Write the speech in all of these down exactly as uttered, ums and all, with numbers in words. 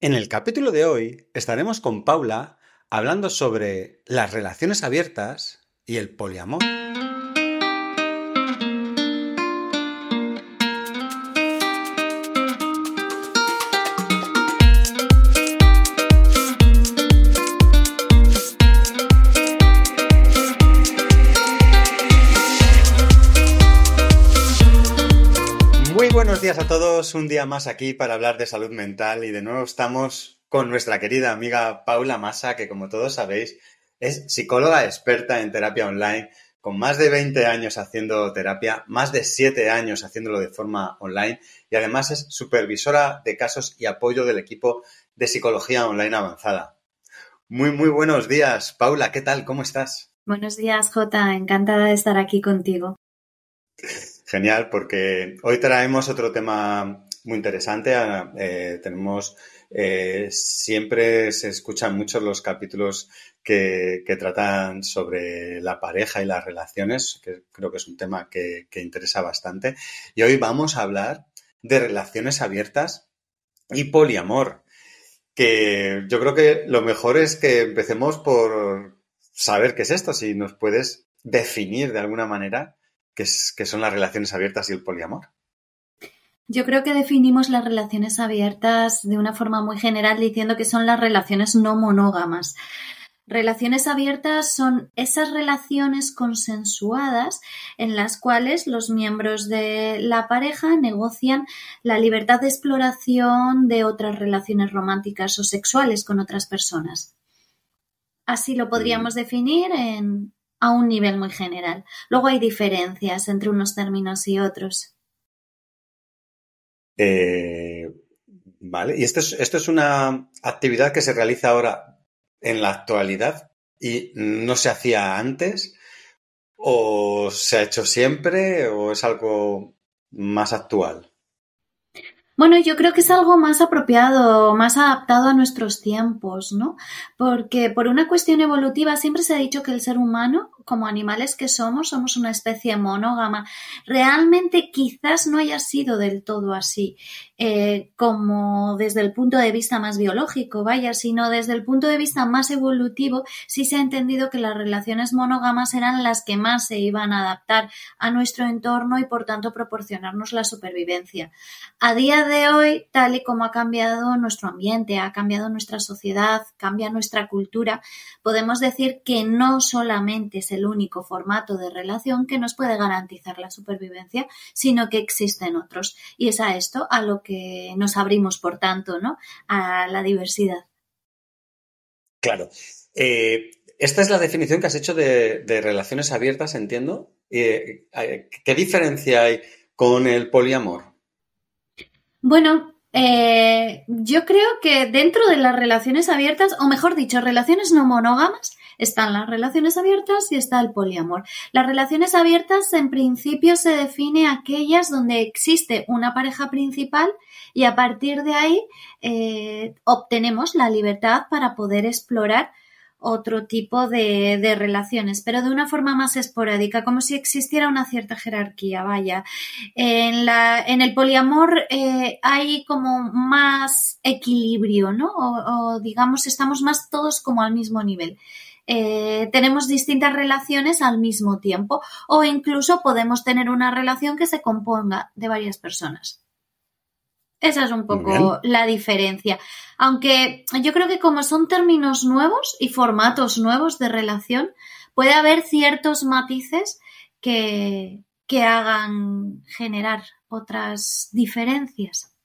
En el capítulo de hoy estaremos con Paula hablando sobre las relaciones abiertas y el poliamor. Muy buenos días a todos, un día más aquí para hablar de salud mental y de nuevo estamos con nuestra querida amiga Paula Massa, que como todos sabéis es psicóloga experta en terapia online, con más de veinte años haciendo terapia, más de siete años haciéndolo de forma online y además es supervisora de casos y apoyo del equipo de psicología online avanzada. Muy, muy buenos días, Paula, ¿qué tal? ¿Cómo estás? Buenos días, Jota. Encantada de estar aquí contigo. Genial, porque hoy traemos otro tema muy interesante. Eh, tenemos, eh, siempre se escuchan mucho los capítulos que, que tratan sobre la pareja y las relaciones, que creo que es un tema que, que interesa bastante. Y hoy vamos a hablar de relaciones abiertas y poliamor, que yo creo que lo mejor es que empecemos por saber qué es esto, si nos puedes definir de alguna manera ¿Qué, es, ¿Qué son las relaciones abiertas y el poliamor? Yo creo que definimos las relaciones abiertas de una forma muy general diciendo que son las relaciones no monógamas. Relaciones abiertas son esas relaciones consensuadas en las cuales los miembros de la pareja negocian la libertad de exploración de otras relaciones románticas o sexuales con otras personas. Así lo podríamos mm. definir en... a un nivel muy general. Luego hay diferencias entre unos términos y otros. Eh, vale, y esto es, esto es una actividad que se realiza ahora en la actualidad y no se hacía antes, o se ha hecho siempre, o es algo más actual. Bueno, yo creo que es algo más apropiado, más adaptado a nuestros tiempos, ¿no? Porque por una cuestión evolutiva siempre se ha dicho que el ser humano, como animales que somos, somos una especie monógama. Realmente quizás no haya sido del todo así, eh, como desde el punto de vista más biológico, vaya, sino desde el punto de vista más evolutivo, sí se ha entendido que las relaciones monógamas eran las que más se iban a adaptar a nuestro entorno y por tanto proporcionarnos la supervivencia. A día de hoy, tal y como ha cambiado nuestro ambiente, ha cambiado nuestra sociedad, cambia nuestra cultura, podemos decir que no solamente es el único formato de relación que nos puede garantizar la supervivencia, sino que existen otros. Y es a esto a lo que nos abrimos, por tanto, ¿no? A la diversidad. Claro. Eh, esta es la definición que has hecho de, de relaciones abiertas, entiendo. Eh, ¿Qué diferencia hay con el poliamor? Bueno, eh, yo creo que dentro de las relaciones abiertas, o mejor dicho, relaciones no monógamas, están las relaciones abiertas y está el poliamor. Las relaciones abiertas, en principio, se define aquellas donde existe una pareja principal y a partir de ahí eh, obtenemos la libertad para poder explorar otro tipo de, de relaciones, pero de una forma más esporádica, como si existiera una cierta jerarquía, vaya. En, la, en el poliamor eh, hay como más equilibrio, ¿no? O, o digamos, estamos más todos como al mismo nivel. Eh, tenemos distintas relaciones al mismo tiempo o incluso podemos tener una relación que se componga de varias personas. Esa es un poco la diferencia. Aunque yo creo que como son términos nuevos y formatos nuevos de relación, puede haber ciertos matices que, que hagan generar otras diferencias.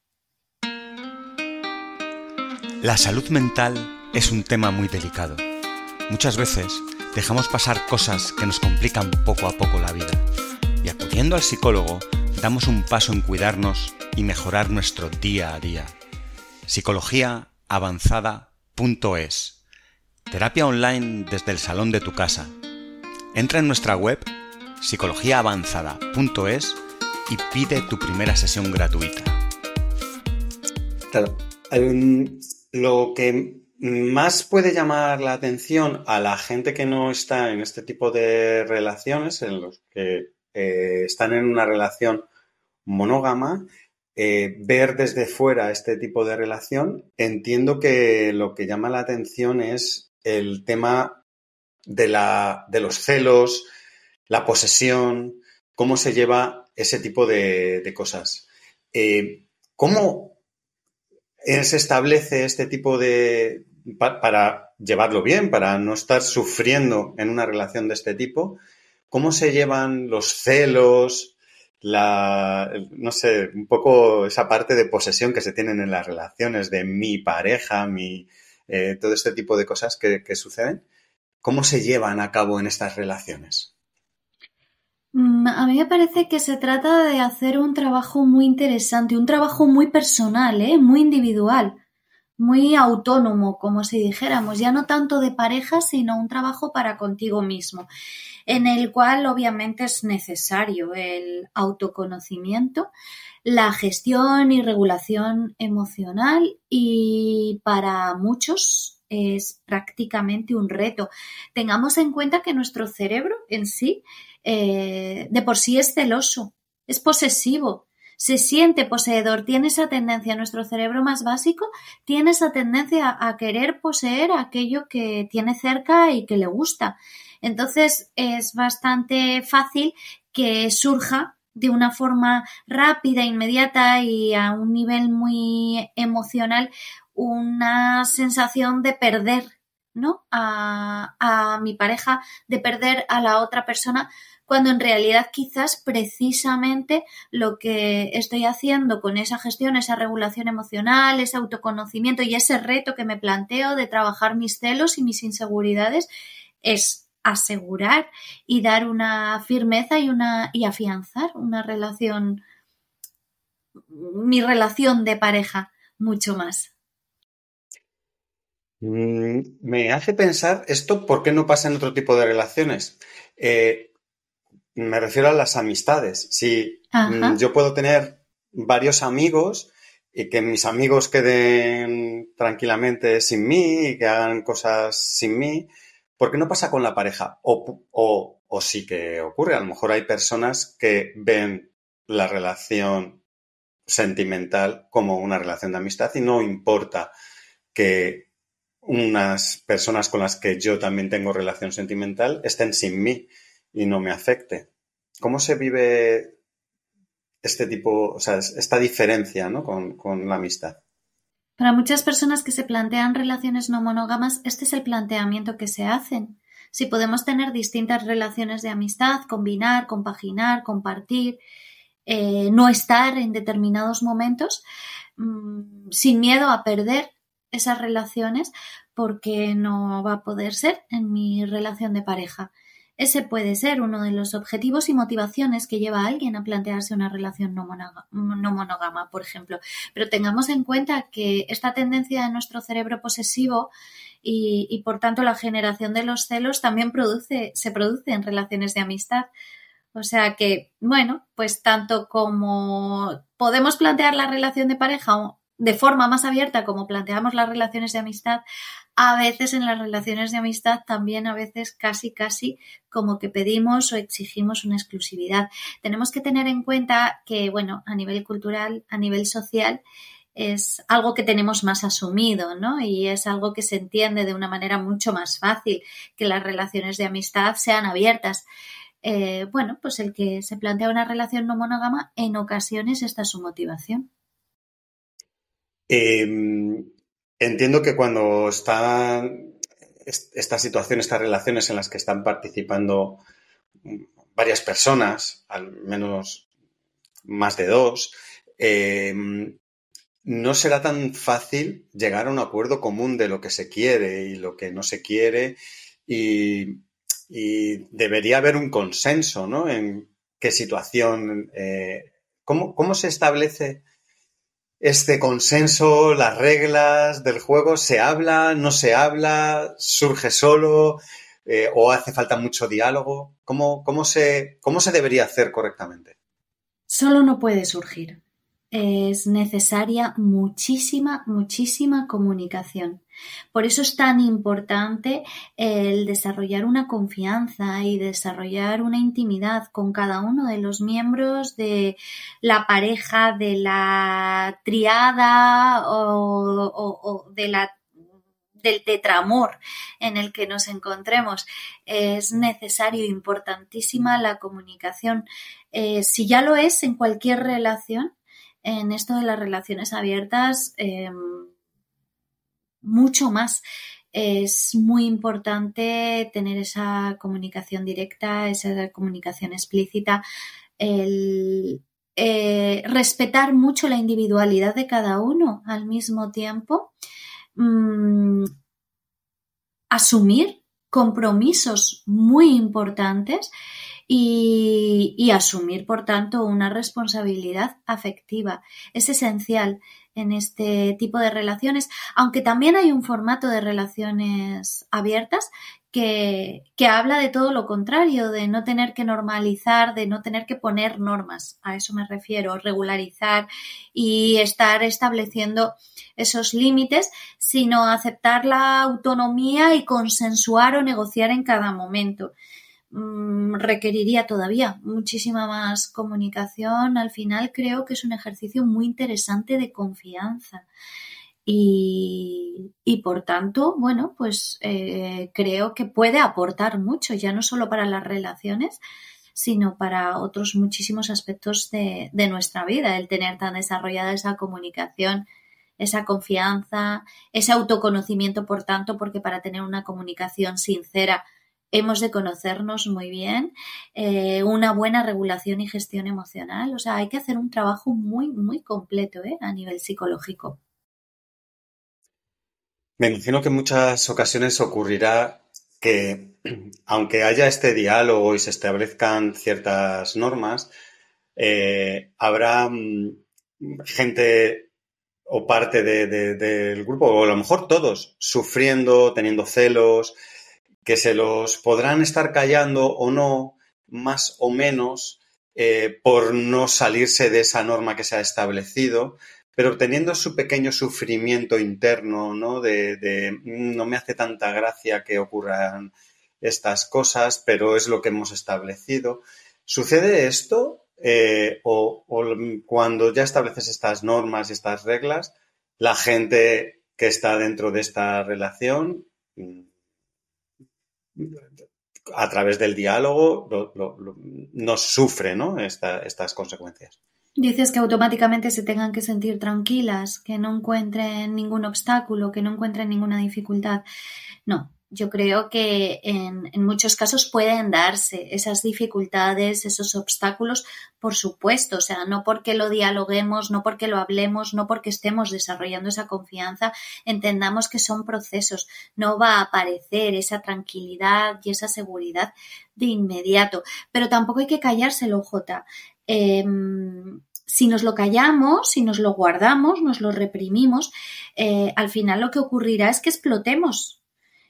La salud mental es un tema muy delicado. Muchas veces dejamos pasar cosas que nos complican poco a poco la vida. Y acudiendo al psicólogo, damos un paso en cuidarnos y mejorar nuestro día a día. psicología avanzada punto es. Terapia online desde el salón de tu casa. Entra en nuestra web psicología avanzada punto es y pide tu primera sesión gratuita. Claro, um, lo que más puede llamar la atención a la gente que no está en este tipo de relaciones, en los que eh, están en una relación monógama, eh, ver desde fuera este tipo de relación, entiendo que lo que llama la atención es el tema de, la, de los celos, la posesión, cómo se lleva ese tipo de, de cosas. Eh, ¿Cómo se establece este tipo de... Pa, para llevarlo bien, para no estar sufriendo en una relación de este tipo? ¿Cómo se llevan los celos, la, no sé, un poco esa parte de posesión que se tienen en las relaciones de mi pareja, mi, eh, todo este tipo de cosas que, que suceden? ¿Cómo se llevan a cabo en estas relaciones? A mí me parece que se trata de hacer un trabajo muy interesante, un trabajo muy personal, ¿eh? Muy individual, muy autónomo, como si dijéramos, ya no tanto de pareja, sino un trabajo para contigo mismo, en el cual obviamente es necesario el autoconocimiento, la gestión y regulación emocional, y para muchos es prácticamente un reto. Tengamos en cuenta que nuestro cerebro en sí eh, de por sí es celoso, es posesivo, se siente poseedor, tiene esa tendencia, nuestro cerebro más básico tiene esa tendencia a, a querer poseer aquello que tiene cerca y que le gusta. Entonces es bastante fácil que surja de una forma rápida, inmediata y a un nivel muy emocional una sensación de perder, ¿no? A, a mi pareja, de perder a la otra persona, cuando en realidad quizás precisamente lo que estoy haciendo con esa gestión, esa regulación emocional, ese autoconocimiento y ese reto que me planteo de trabajar mis celos y mis inseguridades es asegurar y dar una firmeza y una y afianzar una relación, mi relación de pareja mucho más. Mm, me hace pensar esto, ¿por qué no pasa en otro tipo de relaciones? Eh, me refiero a las amistades. Si mm, yo puedo tener varios amigos y que mis amigos queden tranquilamente sin mí y que hagan cosas sin mí, ¿por qué no pasa con la pareja? O, o, o sí que ocurre. A lo mejor hay personas que ven la relación sentimental como una relación de amistad y no importa que unas personas con las que yo también tengo relación sentimental estén sin mí y no me afecte. ¿Cómo se vive este tipo, o sea, esta diferencia, ¿no? con, con la amistad? Para muchas personas que se plantean relaciones no monógamas, este es el planteamiento que se hacen. Si podemos tener distintas relaciones de amistad, combinar, compaginar, compartir, eh, no estar en determinados momentos, mmm, sin miedo a perder esas relaciones, porque no va a poder ser en mi relación de pareja. Ese puede ser uno de los objetivos y motivaciones que lleva a alguien a plantearse una relación no monógama, no monógama, por ejemplo. Pero tengamos en cuenta que esta tendencia de nuestro cerebro posesivo y, y por tanto la generación de los celos también produce, se produce en relaciones de amistad. O sea que, bueno, pues tanto como podemos plantear la relación de pareja de forma más abierta como planteamos las relaciones de amistad, a veces en las relaciones de amistad también a veces casi casi como que pedimos o exigimos una exclusividad. Tenemos que tener en cuenta que, bueno, a nivel cultural, a nivel social, es algo que tenemos más asumido, ¿no? Y es algo que se entiende de una manera mucho más fácil, que las relaciones de amistad sean abiertas. Eh, bueno, pues el que se plantea una relación no monógama, en ocasiones esta es su motivación. Eh, entiendo que cuando están esta situación, estas relaciones en las que están participando varias personas, al menos más de dos, eh, no será tan fácil llegar a un acuerdo común de lo que se quiere y lo que no se quiere, y, y debería haber un consenso, ¿no? En qué situación, eh, ¿cómo, cómo se establece este consenso, las reglas del juego? ¿Se habla, no se habla, surge solo eh, o hace falta mucho diálogo? ¿Cómo, cómo, se, ¿Cómo se debería hacer correctamente? Solo no puede surgir. es necesaria muchísima, muchísima comunicación. Por eso es tan importante el desarrollar una confianza y desarrollar una intimidad con cada uno de los miembros de la pareja, de la triada o, o, o de la del tetramor en el que nos encontremos. Es necesario, importantísima la comunicación. Eh, si ya lo es en cualquier relación, en esto de las relaciones abiertas, eh, mucho más. Es muy importante tener esa comunicación directa, esa comunicación explícita, el eh, respetar mucho la individualidad de cada uno al mismo tiempo, mmm, asumir compromisos muy importantes y, y asumir, por tanto, una responsabilidad afectiva. Es esencial en este tipo de relaciones, aunque también hay un formato de relaciones abiertas que, que habla de todo lo contrario, de no tener que normalizar, de no tener que poner normas, a eso me refiero, regularizar y estar estableciendo esos límites, sino aceptar la autonomía y consensuar o negociar en cada momento. Mm, requeriría todavía muchísima más comunicación. Al final creo que es un ejercicio muy interesante de confianza y, y por tanto, bueno, pues eh, creo que puede aportar mucho, ya no solo para las relaciones, sino para otros muchísimos aspectos de, de nuestra vida, el tener tan desarrollada esa comunicación, esa confianza, ese autoconocimiento, por tanto, porque para tener una comunicación sincera hemos de conocernos muy bien, eh, una buena regulación y gestión emocional. O sea, hay que hacer un trabajo muy, muy completo, ¿eh? A nivel psicológico. Me imagino que en muchas ocasiones ocurrirá que, aunque haya este diálogo y se establezcan ciertas normas, eh, habrá mm, gente o parte de, de, del grupo, o a lo mejor todos, sufriendo, teniendo celos, que se los podrán estar callando o no, más o menos, eh, por no salirse de esa norma que se ha establecido, pero teniendo su pequeño sufrimiento interno, ¿no? De, de no me hace tanta gracia que ocurran estas cosas, pero es lo que hemos establecido. ¿Sucede esto? Eh, o, o cuando ya estableces estas normas y estas reglas, la gente que está dentro de esta relación, a través del diálogo, lo, lo, lo, nos sufre, ¿no? Esta, estas consecuencias. Dices que automáticamente se tengan que sentir tranquilas, que no encuentren ningún obstáculo, que no encuentren ninguna dificultad. No, yo creo que en, en muchos casos pueden darse esas dificultades, esos obstáculos, por supuesto. O sea, no porque lo dialoguemos, no porque lo hablemos, no porque estemos desarrollando esa confianza, entendamos que son procesos. No va a aparecer esa tranquilidad y esa seguridad de inmediato. Pero tampoco hay que callárselo, Jota. Eh, si nos lo callamos, si nos lo guardamos, nos lo reprimimos, eh, al final lo que ocurrirá es que explotemos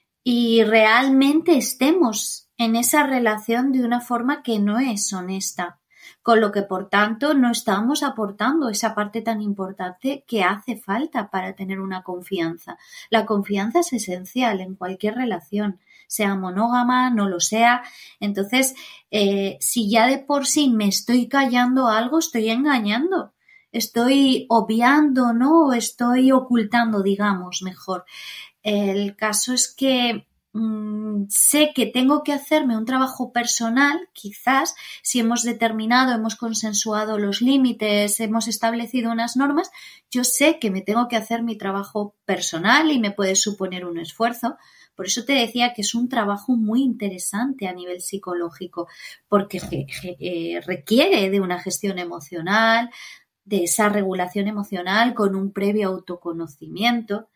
y realmente estemos en esa relación de una forma que no es honesta, con lo que por tanto no estamos aportando esa parte tan importante que hace falta para tener una confianza. La confianza es esencial en cualquier relación, sea monógama, no lo sea. Entonces, eh, si ya de por sí me estoy callando algo, estoy engañando, estoy obviando, ¿no? Estoy ocultando, digamos, mejor. El caso es que mmm, sé que tengo que hacerme un trabajo personal, quizás, si hemos determinado, hemos consensuado los límites, hemos establecido unas normas, yo sé que me tengo que hacer mi trabajo personal y me puede suponer un esfuerzo. Por eso te decía que es un trabajo muy interesante a nivel psicológico, porque eh, requiere de una gestión emocional, de esa regulación emocional con un previo autoconocimiento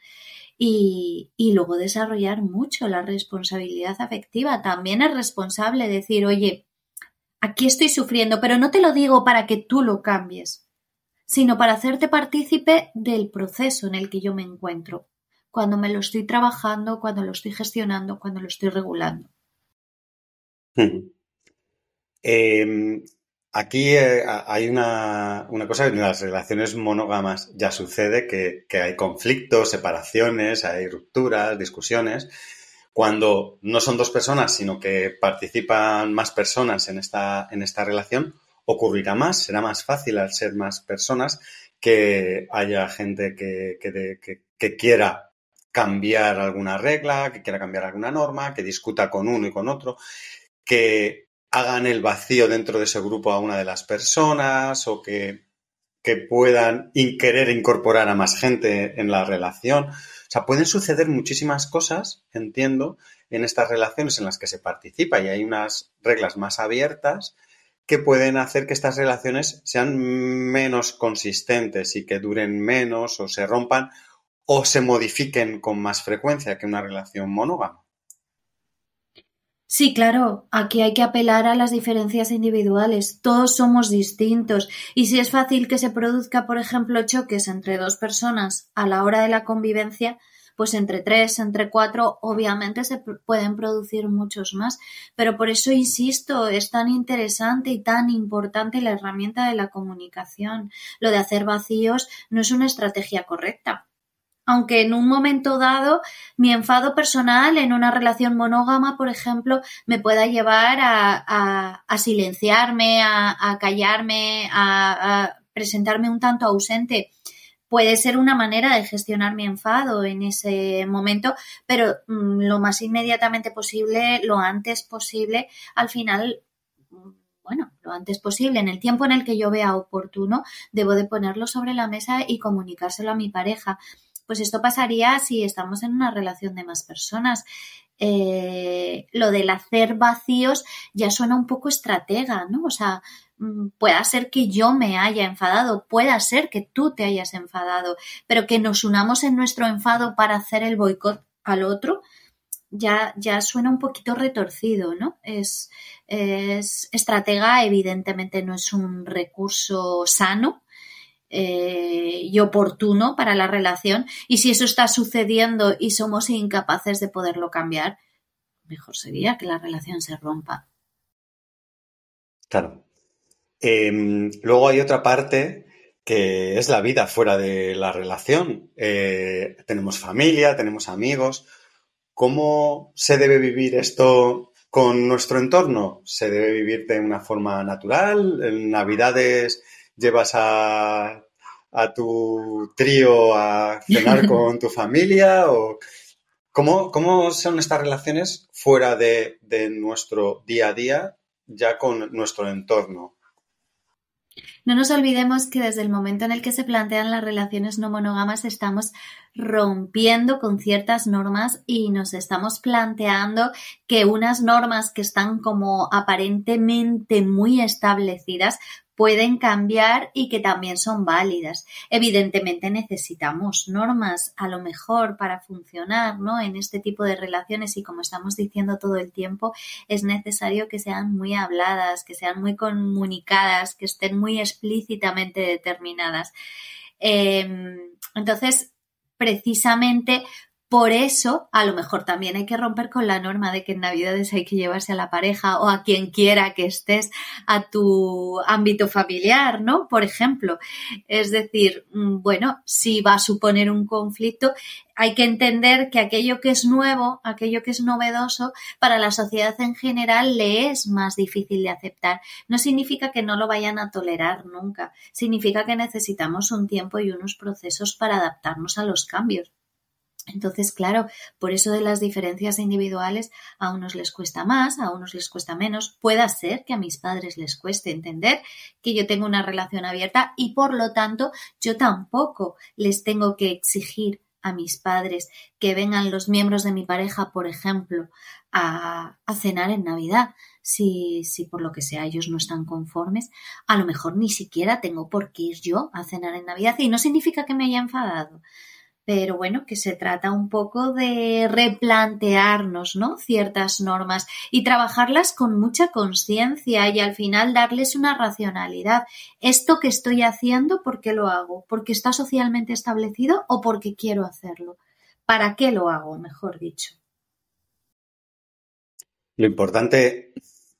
y, y luego desarrollar mucho la responsabilidad afectiva. También es responsable decir, oye, aquí estoy sufriendo, pero no te lo digo para que tú lo cambies, sino para hacerte partícipe del proceso en el que yo me encuentro, cuando me lo estoy trabajando, cuando lo estoy gestionando, cuando lo estoy regulando. Uh-huh. Eh, Aquí eh, hay una, una cosa que en las relaciones monógamas ya sucede, que, que hay conflictos, separaciones, hay rupturas, discusiones. Cuando no son dos personas, sino que participan más personas en esta, en esta relación, ocurrirá más, será más fácil al ser más personas que haya gente que, que, de, que, que quiera cambiar alguna regla, que quiera cambiar alguna norma, que discuta con uno y con otro, que hagan el vacío dentro de ese grupo a una de las personas o que, que puedan in, querer incorporar a más gente en la relación. O sea, pueden suceder muchísimas cosas, entiendo, en estas relaciones en las que se participa y hay unas reglas más abiertas que pueden hacer que estas relaciones sean menos consistentes y que duren menos o se rompan o se modifiquen con más frecuencia que una relación monógama. Sí, claro, aquí hay que apelar a las diferencias individuales. Todos somos distintos y si es fácil que se produzca, por ejemplo, choques entre dos personas a la hora de la convivencia, pues entre tres, entre cuatro, obviamente se pueden producir muchos más. Pero por eso insisto, es tan interesante y tan importante la herramienta de la comunicación. Lo de hacer vacíos no es una estrategia correcta. Aunque en un momento dado mi enfado personal en una relación monógama, por ejemplo, me pueda llevar a, a, a silenciarme, a, a callarme, a, a presentarme un tanto ausente. Puede ser una manera de gestionar mi enfado en ese momento, pero mmm, lo más inmediatamente posible, lo antes posible, al final, bueno, lo antes posible, en el tiempo en el que yo vea oportuno, debo de ponerlo sobre la mesa y comunicárselo a mi pareja. Pues esto pasaría si estamos en una relación de más personas. Eh, lo del hacer vacíos ya suena un poco estratega, ¿no? O sea, pueda ser que yo me haya enfadado, pueda ser que tú te hayas enfadado, pero que nos unamos en nuestro enfado para hacer el boicot al otro, ya, ya suena un poquito retorcido, ¿no? Es, es estratega, evidentemente no es un recurso sano, Eh, y oportuno para la relación, y si eso está sucediendo y somos incapaces de poderlo cambiar, mejor sería que la relación se rompa. Claro. Eh, luego hay otra parte que es la vida fuera de la relación. Eh, tenemos familia, tenemos amigos. ¿Cómo se debe vivir esto con nuestro entorno? ¿Se debe vivir de una forma natural? ¿En Navidades llevas a, a tu trío a cenar con tu familia? ¿O cómo, cómo son estas relaciones fuera de, de nuestro día a día, ya con nuestro entorno? No nos olvidemos que desde el momento en el que se plantean las relaciones no monógamas estamos rompiendo con ciertas normas y nos estamos planteando que unas normas que están como aparentemente muy establecidas pueden cambiar y que también son válidas. Evidentemente necesitamos normas a lo mejor para funcionar, ¿no? En este tipo de relaciones, y como estamos diciendo todo el tiempo, es necesario que sean muy habladas, que sean muy comunicadas, que estén muy explícitamente determinadas. Eh, entonces, precisamente por eso, a lo mejor también hay que romper con la norma de que en Navidades hay que llevarse a la pareja o a quien quiera que estés a tu ámbito familiar, ¿no? Por ejemplo, es decir, bueno, si va a suponer un conflicto, hay que entender que aquello que es nuevo, aquello que es novedoso, para la sociedad en general le es más difícil de aceptar. No significa que no lo vayan a tolerar nunca, significa que necesitamos un tiempo y unos procesos para adaptarnos a los cambios. Entonces, claro, por eso de las diferencias individuales a unos les cuesta más, a unos les cuesta menos. Puede ser que a mis padres les cueste entender que yo tengo una relación abierta y, por lo tanto, yo tampoco les tengo que exigir a mis padres que vengan los miembros de mi pareja, por ejemplo, a, a cenar en Navidad. Si, si por lo que sea ellos no están conformes, a lo mejor ni siquiera tengo por qué ir yo a cenar en Navidad, y no significa que me haya enfadado. Pero bueno, que se trata un poco de replantearnos, ¿no?, ciertas normas y trabajarlas con mucha conciencia y al final darles una racionalidad. ¿Esto que estoy haciendo, por qué lo hago? ¿Porque está socialmente establecido o porque quiero hacerlo? ¿Para qué lo hago, mejor dicho? Lo importante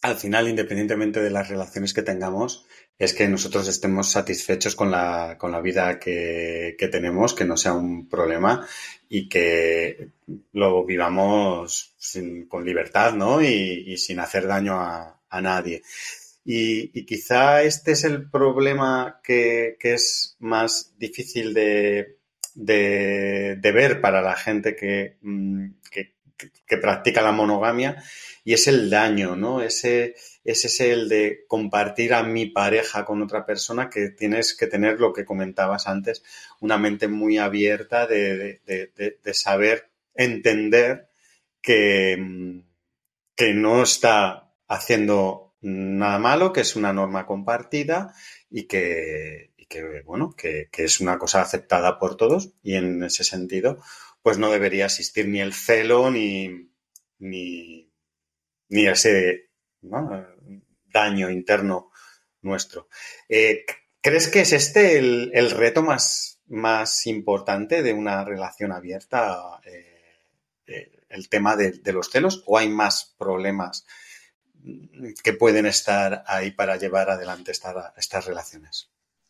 al final, independientemente de las relaciones que tengamos, es que nosotros estemos satisfechos con la, con la vida que, que tenemos, que no sea un problema y que lo vivamos sin, con libertad, ¿no? Y, y sin hacer daño a, a nadie. Y, y quizá este es el problema que, que es más difícil de, de, de ver para la gente que, que, que practica la monogamia, y es el daño, ¿no? Ese, ese es el de compartir a mi pareja con otra persona, que tienes que tener lo que comentabas antes, una mente muy abierta de, de, de, de saber entender que, que no está haciendo nada malo, que es una norma compartida y que, y que bueno, que, que es una cosa aceptada por todos, y en ese sentido, pues no debería existir ni el celo ni, ni, ni ese, ¿no?, daño interno nuestro. Eh, ¿Crees que es este el, el reto más, más importante de una relación abierta, eh, eh, el tema de, de los celos, o hay más problemas que pueden estar ahí para llevar adelante esta, estas relaciones?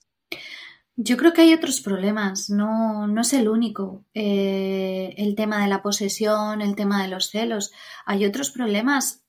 Yo creo que hay otros problemas, no, no es el único. Eh, el tema de la posesión, el tema de los celos. Hay otros problemas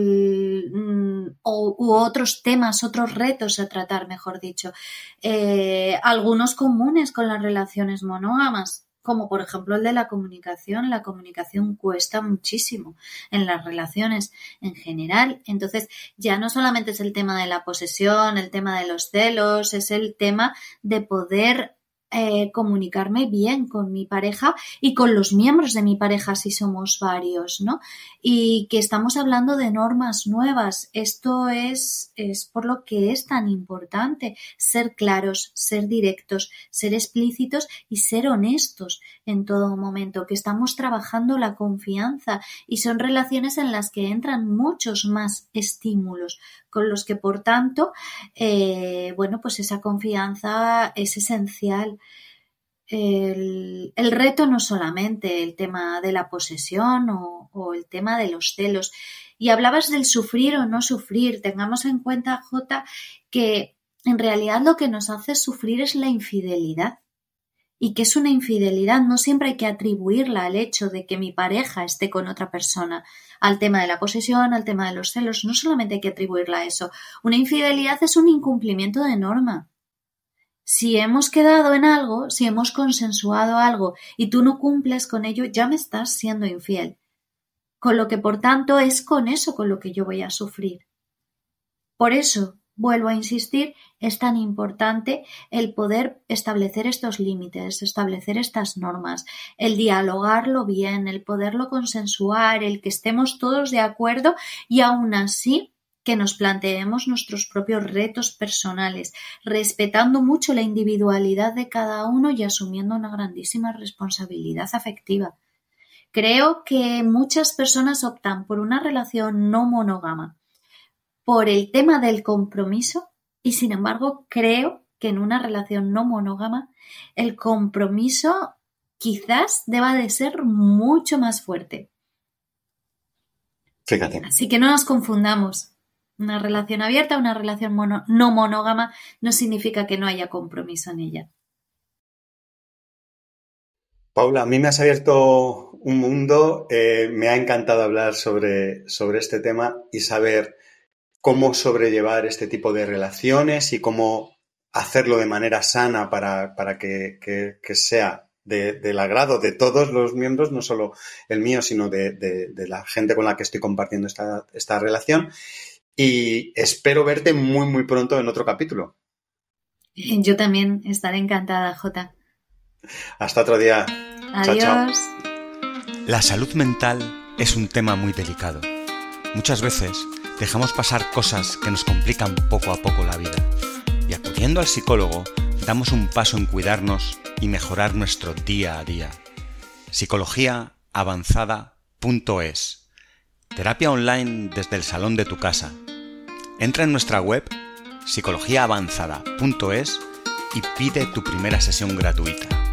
mm, o, u otros temas, otros retos a tratar, mejor dicho. Eh, algunos comunes con las relaciones monógamas, como por ejemplo el de la comunicación. La comunicación cuesta muchísimo en las relaciones en general. Entonces, ya no solamente es el tema de la posesión, el tema de los celos, es el tema de poder eh, comunicarme bien con mi pareja y con los miembros de mi pareja si somos varios, ¿no? Y que estamos hablando de normas nuevas. Esto es, es por lo que es tan importante ser claros, ser directos, ser explícitos y ser honestos en todo momento, que estamos trabajando la confianza, y son relaciones en las que entran muchos más estímulos, con los que, por tanto, eh, bueno, pues esa confianza es esencial. El, el reto no solamente el tema de la posesión o, o el tema de los celos. Y hablabas del sufrir o no sufrir. Tengamos en cuenta, Jota, que en realidad lo que nos hace sufrir es la infidelidad. Y que es una infidelidad, no siempre hay que atribuirla al hecho de que mi pareja esté con otra persona, al tema de la posesión, al tema de los celos, no solamente hay que atribuirla a eso. Una infidelidad es un incumplimiento de norma. Si hemos quedado en algo, si hemos consensuado algo y tú no cumples con ello, ya me estás siendo infiel. Con lo que, por tanto, es con eso con lo que yo voy a sufrir. Por eso, vuelvo a insistir, es tan importante el poder establecer estos límites, establecer estas normas, el dialogarlo bien, el poderlo consensuar, el que estemos todos de acuerdo y aún así que nos planteemos nuestros propios retos personales, respetando mucho la individualidad de cada uno y asumiendo una grandísima responsabilidad afectiva. Creo que muchas personas optan por una relación no monógama por el tema del compromiso, y sin embargo creo que en una relación no monógama el compromiso quizás deba de ser mucho más fuerte. Fíjate. Así que no nos confundamos. Una relación abierta, una relación mono, no monógama no significa que no haya compromiso en ella. Paula, a mí me has abierto un mundo, eh, me ha encantado hablar sobre, sobre este tema y saber cómo sobrellevar este tipo de relaciones y cómo hacerlo de manera sana para, para que, que, que sea de, del agrado de todos los miembros, no solo el mío, sino de, de, de la gente con la que estoy compartiendo esta, esta relación. Y espero verte muy, muy pronto en otro capítulo. Yo también estaré encantada, Jota. Hasta otro día. Adiós. Chao, chao. La salud mental es un tema muy delicado. Muchas veces dejamos pasar cosas que nos complican poco a poco la vida. Y acudiendo al psicólogo, damos un paso en cuidarnos y mejorar nuestro día a día. psicología avanzada punto es. Terapia online desde el salón de tu casa. Entra en nuestra web psicología avanzada punto es y pide tu primera sesión gratuita.